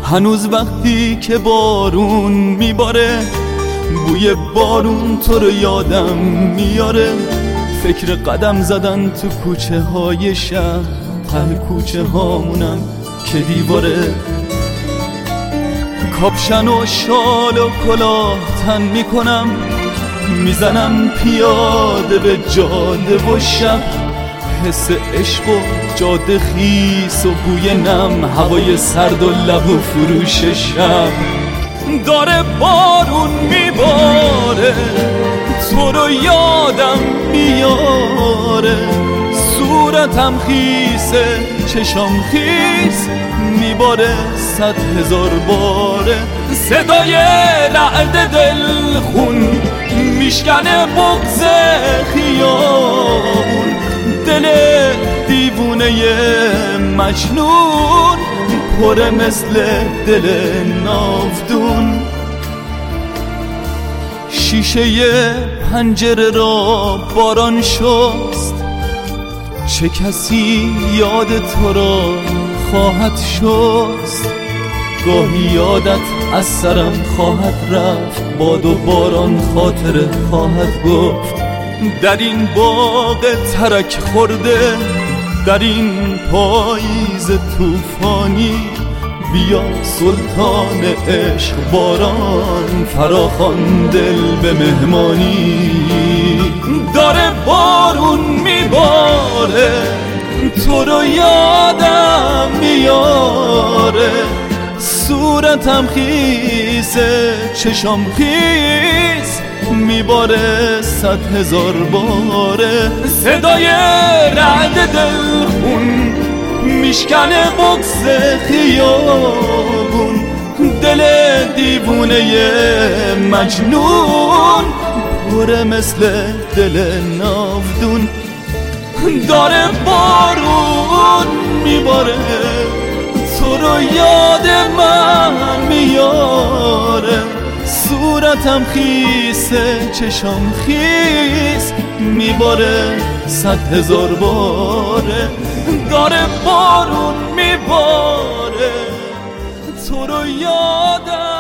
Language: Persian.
هنوز وقتی که بارون میباره بوی بارون تو رو یادم میاره. فکر قدم زدن تو کوچه های شهر، ته کوچه هامونم که دیواره. کاپشن و شال و کلاه تن میکنم، میزنم پیاده به جاده و شب. حس عشق و جاده خیس و بوی نم، هوای سرد و لب و فروش شب. داره بارون میباره تو رو یادم میاره. صورتم خیسه چشام خیس میباره 100,000 باره. صدای رعد دلخون میشکنه بغض خیابون. دل دیوونه مجنون پره مثل دل ناودون. شیشه پنجره را باران شست، چه کسی یاد تو را خواهد شست. گاهی یادت از سرم خواهد رفت، باد و باران خاطره خواهد گفت. در این باغ ترک خورده، در این پاییز طوفانی، بیا سلطان عشق باران فراخوان دل به مهمانی. داره بارون میباره تو رو یادم میاره. صورتم خیسه چشام خیس میباره 100,000 باره. صدای رعد دلخون میشکنه بغض خیابون. دل دیوونه مجنون پره مثل دل ناودون. داره بارون میباره تو رو یاد من میاره. صورتم خیسه چشام خیس میباره 100,000 باره. داره بارون میباره تو رو یادم